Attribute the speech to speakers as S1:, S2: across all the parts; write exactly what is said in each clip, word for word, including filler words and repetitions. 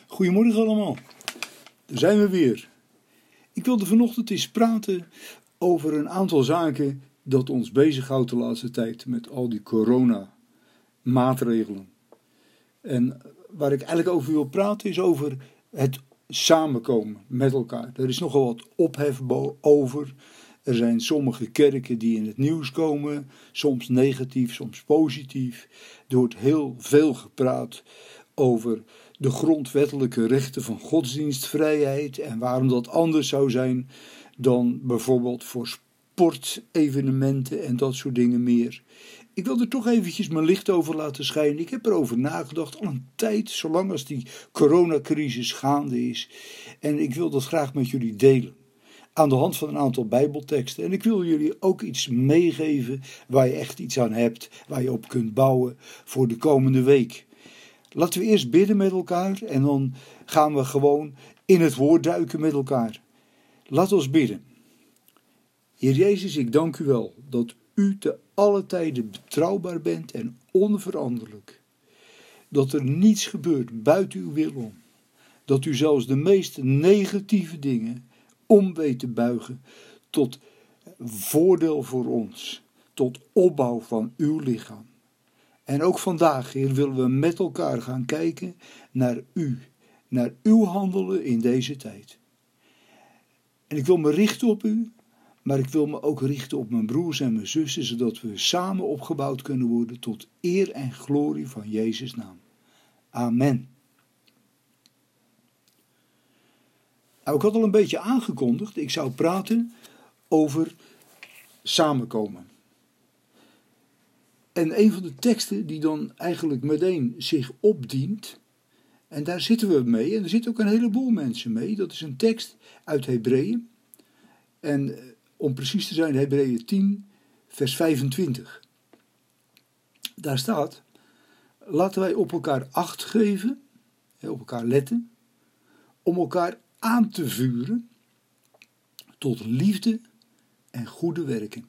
S1: Goedemorgen allemaal, daar zijn we weer. Ik wilde vanochtend eens praten over een aantal zaken dat ons bezighoudt de laatste tijd met al die corona-maatregelen. En waar ik eigenlijk over wil praten is over het samenkomen met elkaar. Er is nogal wat ophef over. Er zijn sommige kerken die in het nieuws komen, soms negatief, soms positief. Er wordt heel veel gepraat over de grondwettelijke rechten van godsdienstvrijheid en waarom dat anders zou zijn dan bijvoorbeeld voor sportevenementen en dat soort dingen meer. Ik wil er toch eventjes mijn licht over laten schijnen. Ik heb erover nagedacht al een tijd, zolang als die coronacrisis gaande is. En ik wil dat graag met jullie delen. Aan de hand van een aantal bijbelteksten. En ik wil jullie ook iets meegeven waar je echt iets aan hebt, waar je op kunt bouwen voor de komende week. Laten we eerst bidden met elkaar en dan gaan we gewoon in het woord duiken met elkaar. Laat ons bidden. Heer Jezus, ik dank u wel dat u te alle tijden betrouwbaar bent en onveranderlijk. Dat er niets gebeurt buiten uw wil om. Dat u zelfs de meest negatieve dingen om weet te buigen tot voordeel voor ons. Tot opbouw van uw lichaam. En ook vandaag, Heer, willen we met elkaar gaan kijken naar u. Naar uw handelen in deze tijd. En ik wil me richten op u. Maar ik wil me ook richten op mijn broers en mijn zussen, zodat we samen opgebouwd kunnen worden tot eer en glorie van Jezus' naam. Amen. Nou, ik had al een beetje aangekondigd, ik zou praten over samenkomen. En een van de teksten die dan eigenlijk meteen zich opdient, en daar zitten we mee, en er zitten ook een heleboel mensen mee, dat is een tekst uit Hebreeën. En om precies te zijn, Hebreeën tien, vers vijfentwintig. Daar staat, laten wij op elkaar acht geven, op elkaar letten, om elkaar aan te vuren tot liefde en goede werken.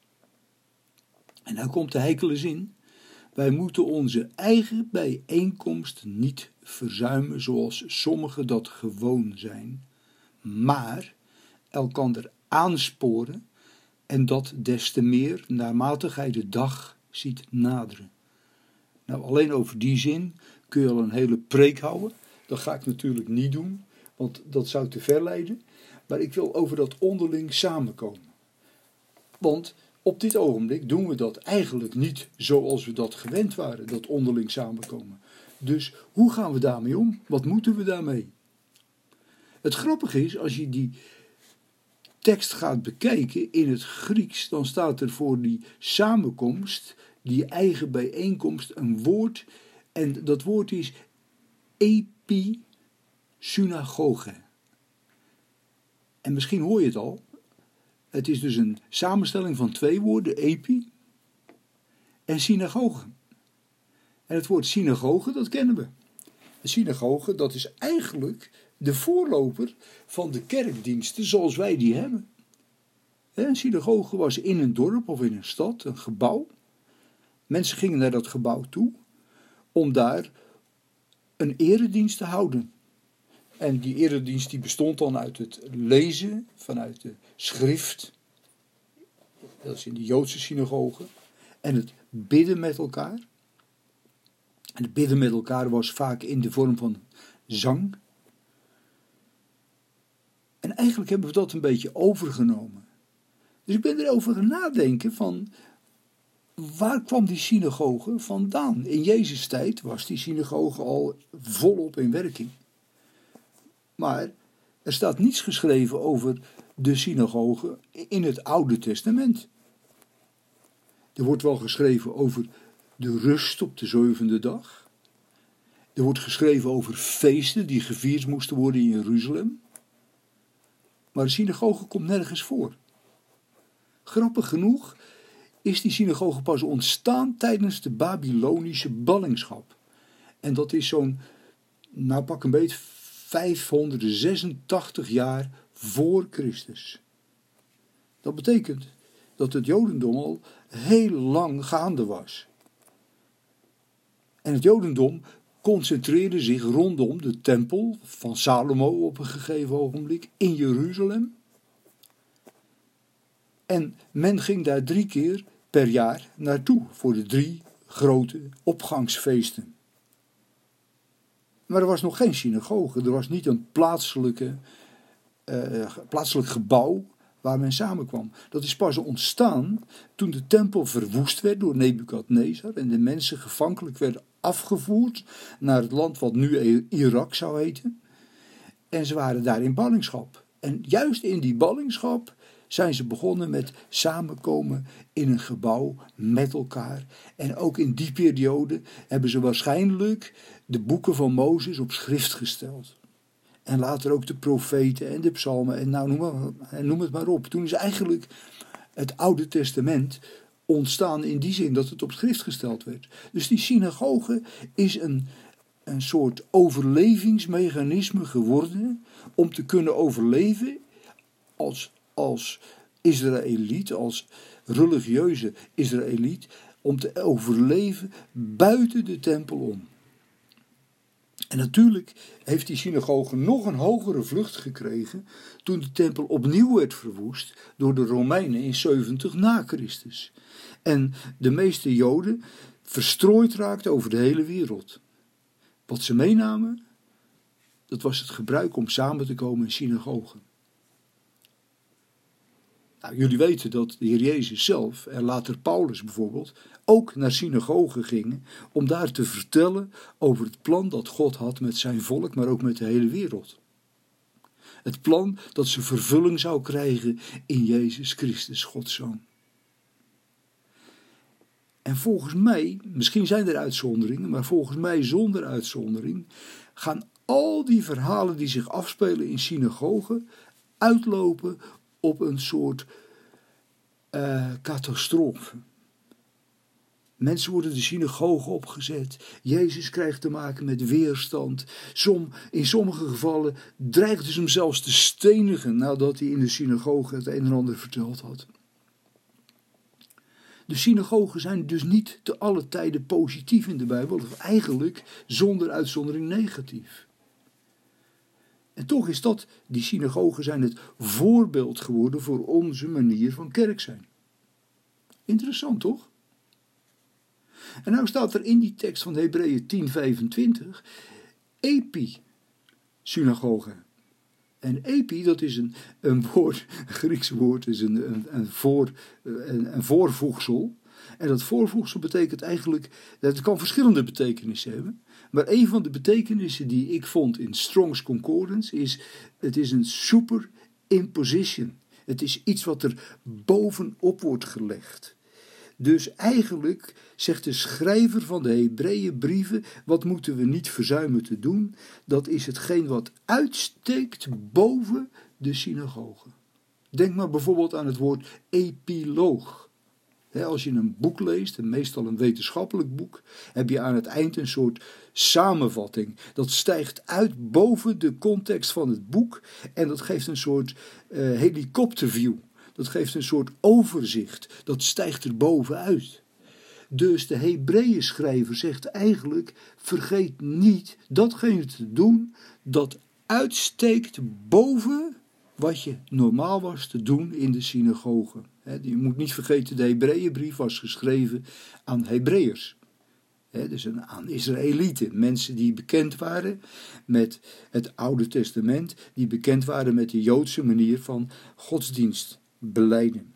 S1: En nou komt de heikele zin, wij moeten onze eigen bijeenkomst niet verzuimen zoals sommigen dat gewoon zijn, maar elkander aansporen en dat des te meer naarmate gij de dag ziet naderen. Nou, alleen over die zin kun je al een hele preek houden. Dat ga ik natuurlijk niet doen, want dat zou te ver leiden. Maar ik wil over dat onderling samenkomen. Want op dit ogenblik doen we dat eigenlijk niet zoals we dat gewend waren, dat onderling samenkomen. Dus hoe gaan we daarmee om? Wat moeten we daarmee? Het grappige is, als je die tekst gaat bekijken in het Grieks, dan staat er voor die samenkomst, die eigen bijeenkomst, een woord. En dat woord is episynagoge. En misschien hoor je het al. Het is dus een samenstelling van twee woorden, epi en synagoge. En het woord synagoge, dat kennen we. De synagoge, dat is eigenlijk de voorloper van de kerkdiensten zoals wij die hebben. Een synagoge was in een dorp of in een stad, een gebouw. Mensen gingen naar dat gebouw toe om daar een eredienst te houden. En die eredienst die bestond dan uit het lezen vanuit de schrift. Dat is in de Joodse synagoge. En het bidden met elkaar. En het bidden met elkaar was vaak in de vorm van zang. En eigenlijk hebben we dat een beetje overgenomen. Dus ik ben erover gaan nadenken van, waar kwam die synagoge vandaan? In Jezus' tijd was die synagoge al volop in werking. Maar er staat niets geschreven over de synagoge in het Oude Testament. Er wordt wel geschreven over de rust op de zevende dag. Er wordt geschreven over feesten die gevierd moesten worden in Jeruzalem. Maar de synagoge komt nergens voor. Grappig genoeg is die synagoge pas ontstaan tijdens de Babylonische ballingschap. En dat is zo'n, nou pak een beetje, vijfhonderdzesentachtig jaar voor Christus. Dat betekent dat het Jodendom al heel lang gaande was. En het Jodendom concentreerde zich rondom de tempel van Salomo op een gegeven ogenblik in Jeruzalem. En men ging daar drie keer per jaar naartoe voor de drie grote opgangsfeesten. Maar er was nog geen synagoge, er was niet een plaatselijke, uh, plaatselijk gebouw waar men samenkwam. Dat is pas ontstaan toen de tempel verwoest werd door Nebukadnezar en de mensen gevankelijk werden afgevoerd naar het land wat nu Irak zou heten. En ze waren daar in ballingschap. En juist in die ballingschap zijn ze begonnen met samenkomen in een gebouw met elkaar. En ook in die periode hebben ze waarschijnlijk de boeken van Mozes op schrift gesteld. En later ook de profeten en de psalmen en nou, noem, maar, noem het maar op. Toen is eigenlijk het Oude Testament ontstaan in die zin dat het op schrift gesteld werd. Dus die synagoge is een, een soort overlevingsmechanisme geworden om te kunnen overleven als, als Israëliet, als religieuze Israëliet, om te overleven buiten de tempel om. En natuurlijk heeft die synagoge nog een hogere vlucht gekregen toen de tempel opnieuw werd verwoest door de Romeinen in zeventig na Christus. En de meeste Joden verstrooid raakten over de hele wereld. Wat ze meenamen, dat was het gebruik om samen te komen in synagogen. Nou, jullie weten dat de Heer Jezus zelf en later Paulus bijvoorbeeld ook naar synagogen gingen om daar te vertellen over het plan dat God had met zijn volk, maar ook met de hele wereld. Het plan dat ze vervulling zou krijgen in Jezus Christus, Gods Zoon. En volgens mij, misschien zijn er uitzonderingen, maar volgens mij zonder uitzondering, gaan al die verhalen die zich afspelen in synagogen uitlopen op een soort uh, catastrofe. Mensen worden de synagoge opgezet. Jezus krijgt te maken met weerstand. Som, in sommige gevallen dreigden ze hem zelfs te stenigen nadat hij in de synagoge het een en ander verteld had. De synagogen zijn dus niet te alle tijden positief in de Bijbel, of eigenlijk zonder uitzondering negatief. En toch is dat, die synagogen zijn het voorbeeld geworden voor onze manier van kerk zijn. Interessant toch? En nou staat er in die tekst van Hebreeën tien vijfentwintig, epi-synagoge. En epi, dat is een, een woord, een Grieks woord, is een, een, een, voor, een, een voorvoegsel. En dat voorvoegsel betekent eigenlijk, dat kan verschillende betekenissen hebben. Maar een van de betekenissen die ik vond in Strong's Concordance is, het is een superimposition. Het is iets wat er bovenop wordt gelegd. Dus eigenlijk zegt de schrijver van de Hebreeënbrieven, wat moeten we niet verzuimen te doen? Dat is hetgeen wat uitsteekt boven de synagoge. Denk maar bijvoorbeeld aan het woord epiloog. He, als je een boek leest, en meestal een wetenschappelijk boek, heb je aan het eind een soort samenvatting. Dat stijgt uit boven de context van het boek en dat geeft een soort uh, helikopterview. Dat geeft een soort overzicht. Dat stijgt er bovenuit. Dus de Hebreeënschrijver zegt eigenlijk, vergeet niet datgene te doen dat uitsteekt boven wat je normaal was te doen in de synagoge. Je moet niet vergeten, de Hebreeënbrief was geschreven aan Hebreërs. Dus aan Israëlieten, mensen die bekend waren met het Oude Testament, die bekend waren met de Joodse manier van godsdienst belijden.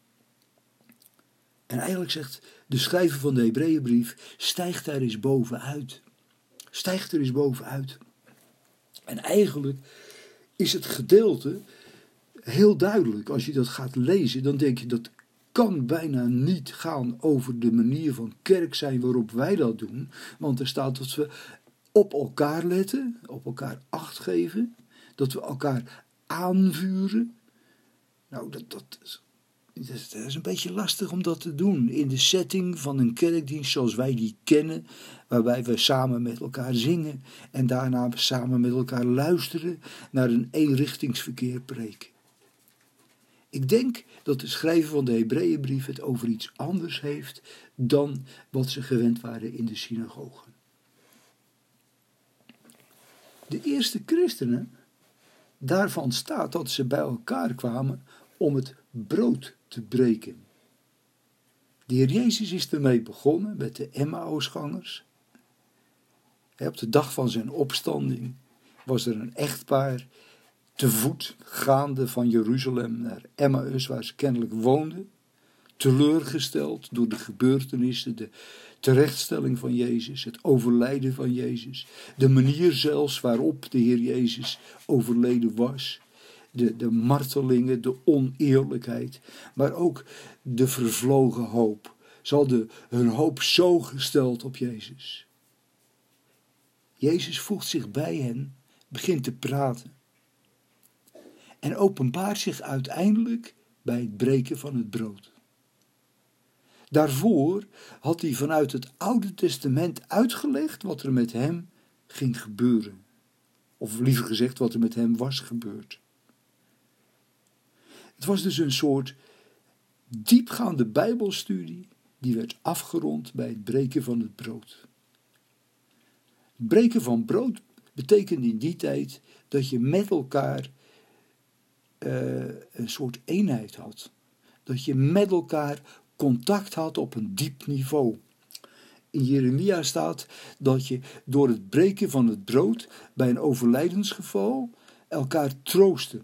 S1: En eigenlijk zegt de schrijver van de Hebreeënbrief, stijgt daar eens bovenuit. Stijgt er eens bovenuit. En eigenlijk is het gedeelte heel duidelijk. Als je dat gaat lezen, dan denk je dat kan bijna niet gaan over de manier van kerk zijn waarop wij dat doen. Want er staat dat we op elkaar letten, op elkaar acht geven, dat we elkaar aanvuren. Nou, dat, dat, is, dat is een beetje lastig om dat te doen in de setting van een kerkdienst zoals wij die kennen, waarbij we samen met elkaar zingen en daarna samen met elkaar luisteren naar een eenrichtingsverkeer preken. Ik denk dat de schrijver van de Hebreeënbrief het over iets anders heeft dan wat ze gewend waren in de synagogen. De eerste christenen, daarvan staat dat ze bij elkaar kwamen om het brood te breken. De Heer Jezus is ermee begonnen met de Emmausgangers. Op de dag van zijn opstanding was er een echtpaar te voet gaande van Jeruzalem naar Emmaus, waar ze kennelijk woonden. Teleurgesteld door de gebeurtenissen, de terechtstelling van Jezus, het overlijden van Jezus. De manier zelfs waarop de Heer Jezus overleden was. De, de martelingen, de oneerlijkheid, maar ook de vervlogen hoop. Ze hadden hun hoop zo gesteld op Jezus. Jezus voegt zich bij hen, begint te praten. En openbaart zich uiteindelijk bij het breken van het brood. Daarvoor had hij vanuit het Oude Testament uitgelegd wat er met hem ging gebeuren. Of liever gezegd wat er met hem was gebeurd. Het was dus een soort diepgaande Bijbelstudie die werd afgerond bij het breken van het brood. Het breken van brood betekende in die tijd dat je met elkaar uh, een soort eenheid had. Dat je met elkaar contact had op een diep niveau. In Jeremia staat dat je door het breken van het brood bij een overlijdensgeval elkaar troostte.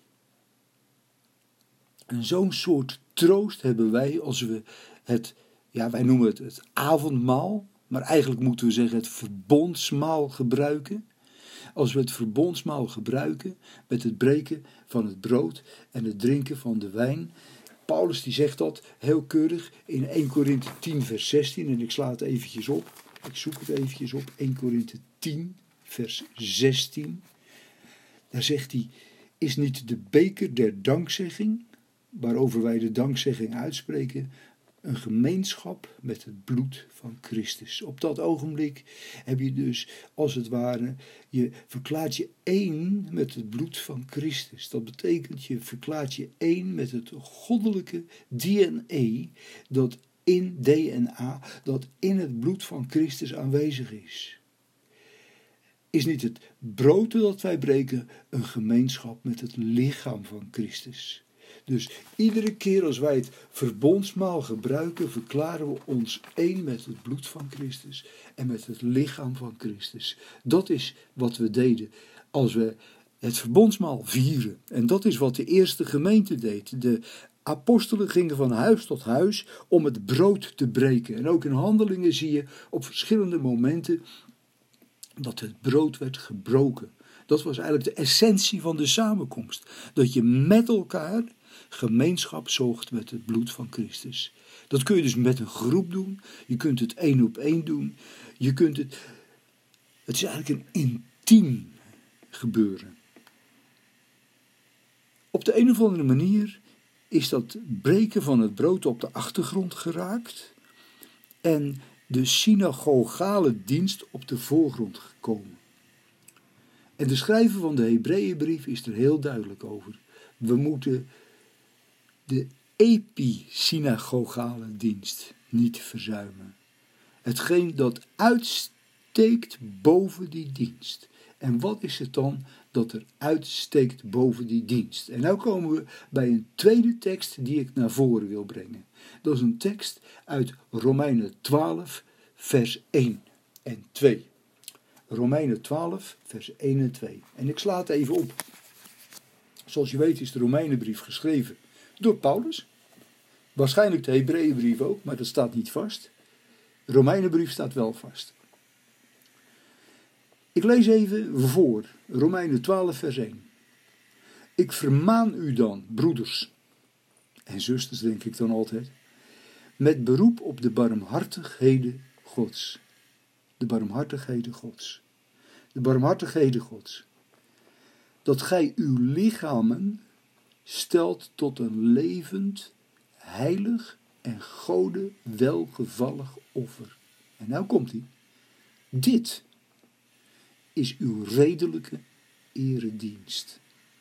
S1: En zo'n soort troost hebben wij als we het, ja wij noemen het het avondmaal, maar eigenlijk moeten we zeggen het verbondsmaal gebruiken. Als we het verbondsmaal gebruiken met het breken van het brood en het drinken van de wijn. Paulus die zegt dat heel keurig in Eerste Korinthe tien vers zestien en ik sla het eventjes op. Ik zoek het eventjes op, Eerste Korinthe tien vers zestien. Daar zegt hij, is niet de beker der dankzegging, waarover wij de dankzegging uitspreken, een gemeenschap met het bloed van Christus. Op dat ogenblik heb je dus, als het ware, je verklaart je één met het bloed van Christus. Dat betekent, je verklaart je één met het goddelijke D N A, dat in D N A, dat in het bloed van Christus aanwezig is. Is niet het brood dat wij breken een gemeenschap met het lichaam van Christus? Dus iedere keer als wij het verbondsmaal gebruiken, verklaren we ons één met het bloed van Christus en met het lichaam van Christus. Dat is wat we deden als we het verbondsmaal vieren. En dat is wat de eerste gemeente deed. De apostelen gingen van huis tot huis om het brood te breken. En ook in Handelingen zie je op verschillende momenten dat het brood werd gebroken. Dat was eigenlijk de essentie van de samenkomst. Dat je met elkaar gemeenschap zocht met het bloed van Christus. Dat kun je dus met een groep doen. Je kunt het één op één doen. Je kunt het... Het is eigenlijk een intiem gebeuren. Op de een of andere manier is dat breken van het brood op de achtergrond geraakt en de synagogale dienst op de voorgrond gekomen. En de schrijver van de Hebreeënbrief is er heel duidelijk over. We moeten de episynagogale dienst niet verzuimen. Hetgeen dat uitsteekt boven die dienst. En wat is het dan dat er uitsteekt boven die dienst? En nu komen we bij een tweede tekst die ik naar voren wil brengen. Dat is een tekst uit Romeinen twaalf, vers één en twee. Romeinen twaalf, vers één en twee. En ik sla het even op. Zoals je weet is de Romeinenbrief geschreven door Paulus. Waarschijnlijk de Hebreeënbrief ook, maar dat staat niet vast. De Romeinenbrief staat wel vast. Ik lees even voor, Romeinen twaalf vers één. Ik vermaan u dan, broeders en zusters denk ik dan altijd, met beroep op de barmhartigheden Gods. De barmhartigheden Gods. De barmhartigheden Gods. Dat gij uw lichamen stelt tot een levend, heilig en Gode welgevallig offer. En nou komt hij. Dit is uw redelijke eredienst.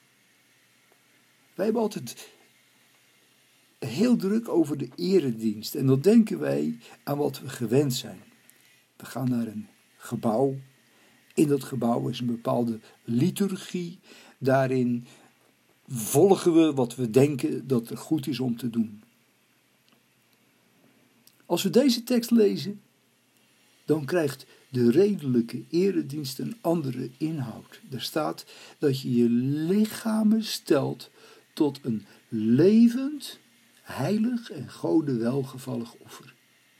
S1: Wij hebben altijd heel druk over de eredienst. En dan denken wij aan wat we gewend zijn. We gaan naar een gebouw In dat gebouw is een bepaalde liturgie. Daarin volgen we wat we denken dat er goed is om te doen. Als we deze tekst lezen, dan krijgt de redelijke eredienst een andere inhoud. Er staat dat je je lichamen stelt tot een levend, heilig en Gode welgevallig offer.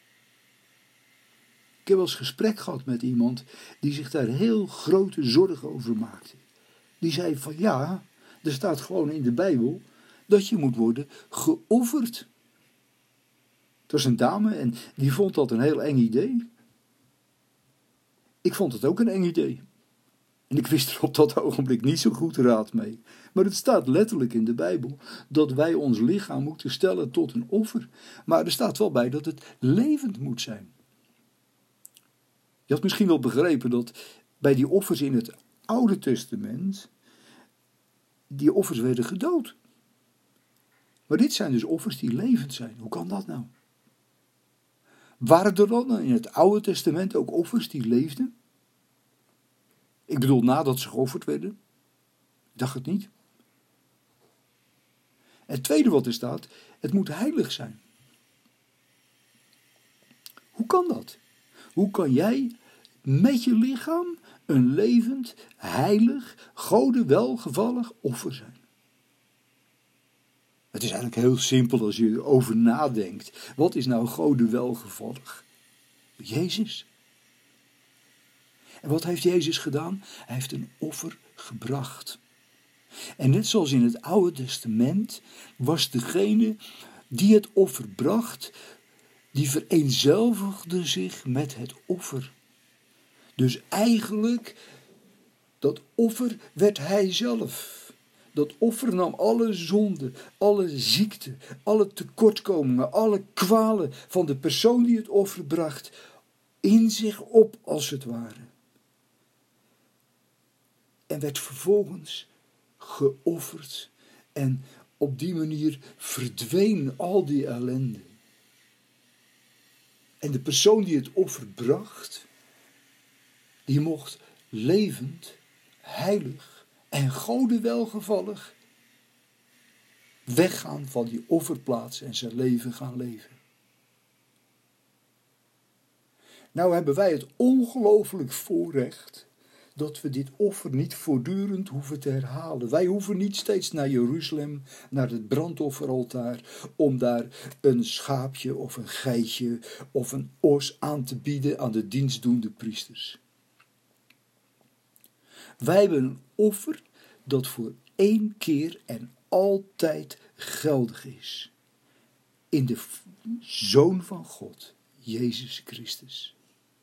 S1: Ik heb wel eens gesprek gehad met iemand die zich daar heel grote zorgen over maakte. Die zei van ja, er staat gewoon in de Bijbel dat je moet worden geofferd. Het was een dame en die vond dat een heel eng idee. Ik vond het ook een eng idee. En ik wist er op dat ogenblik niet zo goed raad mee. Maar het staat letterlijk in de Bijbel dat wij ons lichaam moeten stellen tot een offer. Maar er staat wel bij dat het levend moet zijn. Je had misschien wel begrepen dat bij die offers in het Oude Testament, die offers werden gedood. Maar dit zijn dus offers die levend zijn. Hoe kan dat nou? Waren er dan in het Oude Testament ook offers die leefden? Ik bedoel, nadat ze geofferd werden? Ik dacht het niet. Het tweede wat er staat, het moet heilig zijn. Hoe kan dat? Hoe kan jij met je lichaam een levend, heilig, Gode welgevallig offer zijn? Het is eigenlijk heel simpel als je erover nadenkt. Wat is nou Gode welgevallig? Jezus. En wat heeft Jezus gedaan? Hij heeft een offer gebracht. En net zoals in het Oude Testament was degene die het offer bracht, die vereenzelvigde zich met het offer. Dus eigenlijk, dat offer werd hij zelf. Dat offer nam alle zonde, alle ziekte, alle tekortkomingen, alle kwalen van de persoon die het offer bracht in zich op als het ware. En werd vervolgens geofferd en op die manier verdween al die ellende. En de persoon die het offer bracht, die mocht levend, heilig en Gode welgevallig weggaan van die offerplaats en zijn leven gaan leven. Nou hebben wij het ongelooflijk voorrecht dat we dit offer niet voortdurend hoeven te herhalen. Wij hoeven niet steeds naar Jeruzalem, naar het brandofferaltaar, om daar een schaapje of een geitje of een os aan te bieden aan de dienstdoende priesters. Wij hebben een offer dat voor één keer en altijd geldig is. In de Zoon van God, Jezus Christus.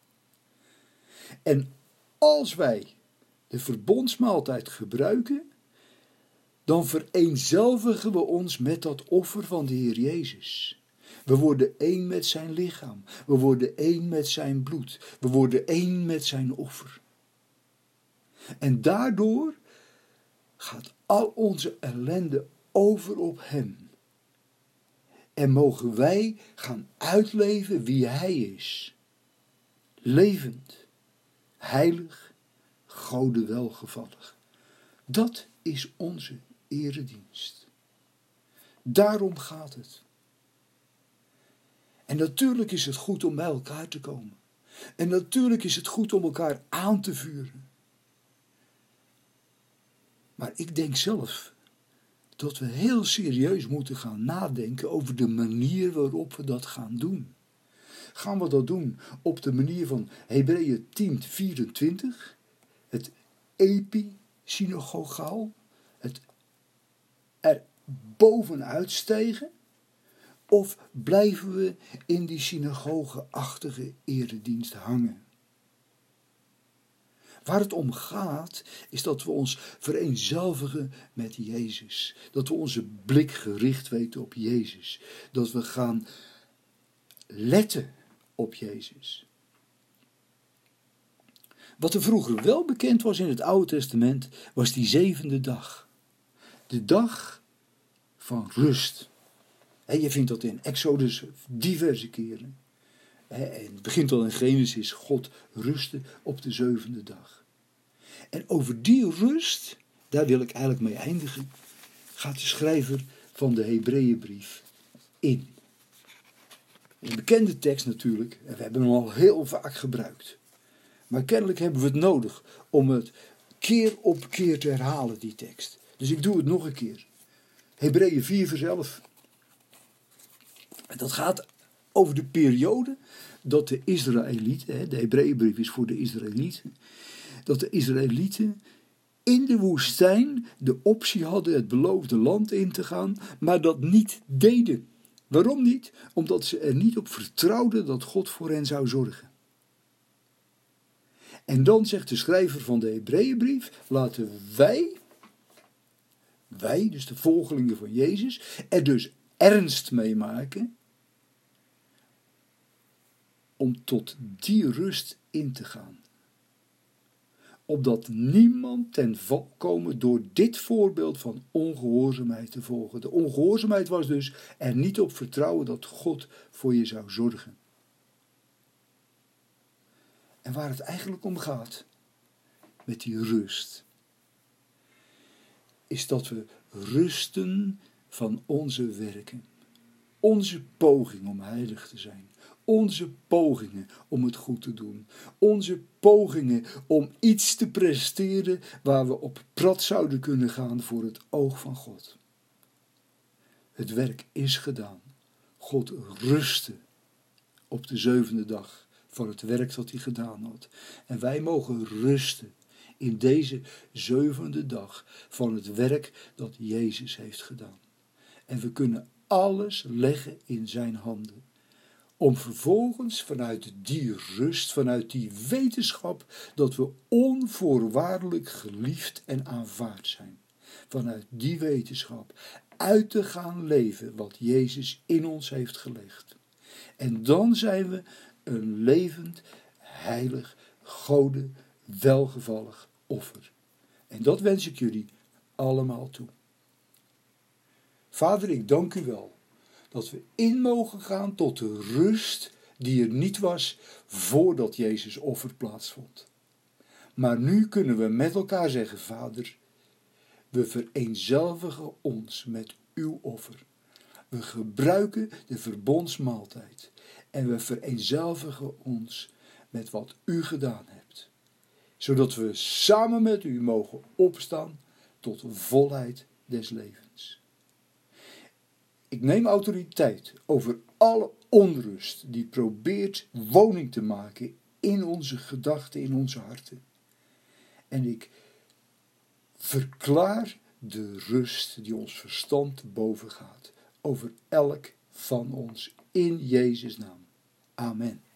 S1: En als wij de verbondsmaaltijd gebruiken, dan vereenzelvigen we ons met dat offer van de Heer Jezus. We worden één met zijn lichaam. We worden één met zijn bloed. We worden één met zijn offer. En daardoor gaat al onze ellende over op hem. En mogen wij gaan uitleven wie hij is. Levend, heilig, Gode welgevallig. Dat is onze eredienst. Daarom gaat het. En natuurlijk is het goed om bij elkaar te komen. En natuurlijk is het goed om elkaar aan te vuren. Maar ik denk zelf dat we heel serieus moeten gaan nadenken over de manier waarop we dat gaan doen. Gaan we dat doen op de manier van Hebreeën tien vierentwintig, het episynagogaal, het er bovenuit stegen, of blijven we in die synagoge-achtige eredienst hangen? Waar het om gaat, is dat we ons vereenzelvigen met Jezus. Dat we onze blik gericht weten op Jezus. Dat we gaan letten op Jezus. Wat er vroeger wel bekend was in het Oude Testament, was die zevende dag. De dag van rust. Je vindt dat in Exodus diverse keren. En het begint al in Genesis, God rustte op de zevende dag. En over die rust, daar wil ik eigenlijk mee eindigen, gaat de schrijver van de Hebreeënbrief in. Een bekende tekst natuurlijk, en we hebben hem al heel vaak gebruikt. Maar kennelijk hebben we het nodig om het keer op keer te herhalen, die tekst. Dus ik doe het nog een keer. Hebreeën vier vers elf. Dat gaat over de periode dat de Israëlieten, de Hebreeënbrief is voor de Israëlieten, dat de Israëlieten in de woestijn de optie hadden het beloofde land in te gaan, maar dat niet deden. Waarom niet? Omdat ze er niet op vertrouwden dat God voor hen zou zorgen. En dan zegt de schrijver van de Hebreeënbrief, laten wij, wij, dus de volgelingen van Jezus, er dus ernst mee maken om tot die rust in te gaan. Opdat niemand ten val komen door dit voorbeeld van ongehoorzaamheid te volgen. De ongehoorzaamheid was dus er niet op vertrouwen dat God voor je zou zorgen. En waar het eigenlijk om gaat, met die rust, is dat we rusten van onze werken. Onze poging om heilig te zijn. Onze pogingen om het goed te doen. Onze pogingen om iets te presteren waar we op prat zouden kunnen gaan voor het oog van God. Het werk is gedaan. God rustte op de zevende dag van het werk dat hij gedaan had. En wij mogen rusten in deze zevende dag van het werk dat Jezus heeft gedaan. En we kunnen alles leggen in zijn handen. Om vervolgens vanuit die rust, vanuit die wetenschap, dat we onvoorwaardelijk geliefd en aanvaard zijn. Vanuit die wetenschap uit te gaan leven wat Jezus in ons heeft gelegd. En dan zijn we een levend, heilig, gode, welgevallig offer. En dat wens ik jullie allemaal toe. Vader, ik dank u wel dat we in mogen gaan tot de rust die er niet was voordat Jezus offer plaatsvond. Maar nu kunnen we met elkaar zeggen, Vader, we vereenzelvigen ons met uw offer. We gebruiken de verbondsmaaltijd en we vereenzelvigen ons met wat u gedaan hebt. Zodat we samen met u mogen opstaan tot de volheid des levens. Ik neem autoriteit over alle onrust die probeert woning te maken in onze gedachten, in onze harten. En ik verklaar de rust die ons verstand te boven gaat over elk van ons in Jezus' naam. Amen.